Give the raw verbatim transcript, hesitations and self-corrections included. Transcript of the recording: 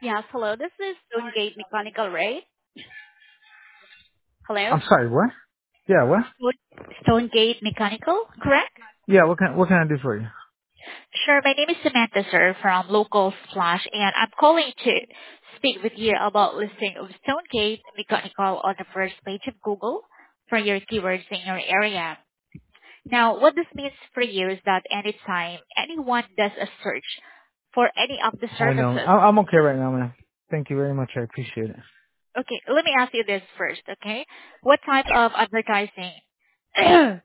Yes, hello. This is Stonegate Mechanical, right? Hello? I'm sorry, what? Yeah, what? Stone- Stonegate Mechanical, correct? Yeah, what can what can I do for you? Sure. My name is Samantha, sir, from Local Splash, and I'm calling to speak with you about listing of Stonegate Mechanical on the first page of Google for your keywords in your area. Now, what this means for you is that anytime anyone does a search for any of the I know. services. I- I'm okay right now, man. Thank you very much. I appreciate it. Okay, let me ask you this first, okay? What type of advertising